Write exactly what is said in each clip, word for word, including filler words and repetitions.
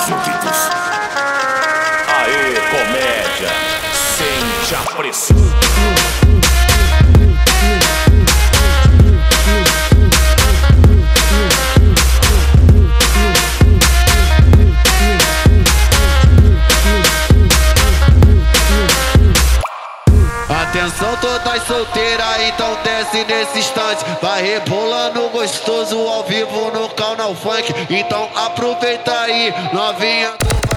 seus ouvidos. Aê, comédia, sente a pressão. Atenção todas solteiras, então desce nesse instante. Vai rebolando gostoso ao vivo no canal funk. Então aproveita aí, novinha.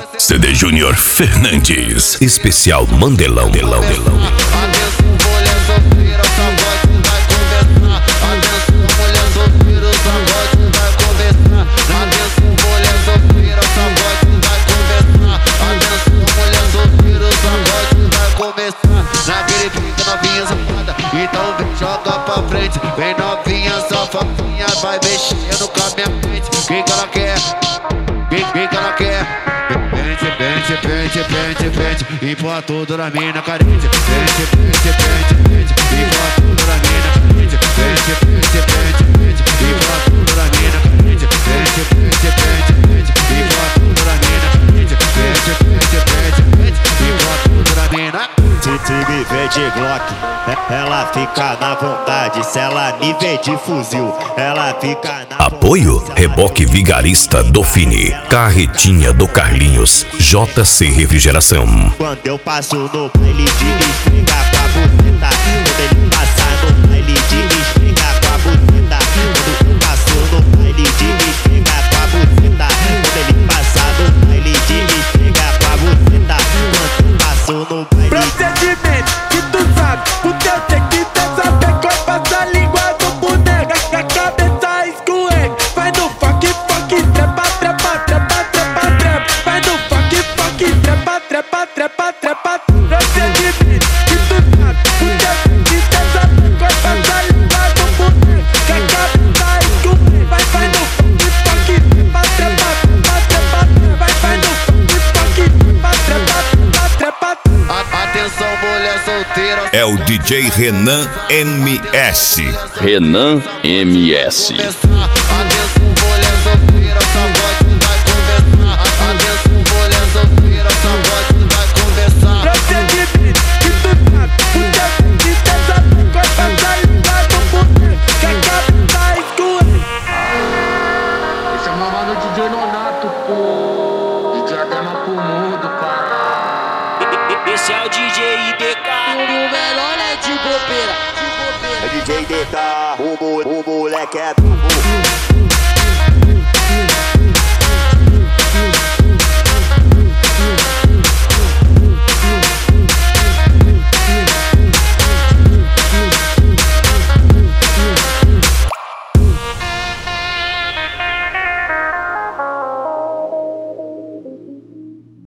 C D Júnior Fernandes, especial Mandelão, Delão, Delão. Atenção mulher solteira, só voz vai conversar. Atenção mulher solteira, só voz vai conversar. Atenção mulher solteira, só voz vai conversar. Atenção mulher solteira, só voz vai conversar. Naquele pique novinha safada, então vem joga pra frente. Vem novinha safadinha, vai mexendo com a minha mente. Quem que ela quer? Quem, quem que ela quer? Pente, pente, pente, pente, pente, empurra tudo na mina carente. Pente, pente, pente, pente, empurra tudo na mina carente. Pente, pente, pente, pente, empurra tudo na mina carente. Pente, pente, pente, pente, empurra tudo na mina carente. Pente, pente, pente, pente, empurra tudo na mina. Se me vê de Glock, ela fica na vontade. Se ela me vê de fuzil, ela fica na Apoio Reboque Vigarista do Fini, Carretinha do Carlinhos, J C Refrigeração. Quando eu passo no baile de esfregar com a buceta, quando ele passar no baile de esfregar com a buceta, quando eu passo no baile de esfregar com a buceta, quando ele passar no baile de esfregar com a buceta, quando eu passo no baile. Procedimento que tu sabe, porque eu sei que tu sabe como passa a língua do boneco, que a cabeça escorrega. Vai no funk, funk, trepa, trepa, trepa, trepa, trepa. Vai no funk, funk, trepa, trepa, trepa, trepa. Procedimento que tu sabe, porque eu sei que tu sabe como passa a língua do boneco, que a cabeça escorrega. Vai, vai no funk, funk, trepa, trepa, trepa, trepa. Vai, vai no funk, funk, trepa, trepa, trepa, trepa. Atenção mulher solteira. É o D J Renan M S. Renan M S. Atenção mulher solteira, só voz vai conversar. Atenção mulher solteira, só voz vai conversar. Procedimento que tu sabe, porque eu sei que tu sabe como passa a língua do boneco, que a cabeça escorrega. Esse é o meu mano D J Nonato, pô. D J Adema pro mundo, cara. Esse é o D J I D K. O melhor é de bobeira, de bobeira. É D J I D K, o, o, o moleque é brabo.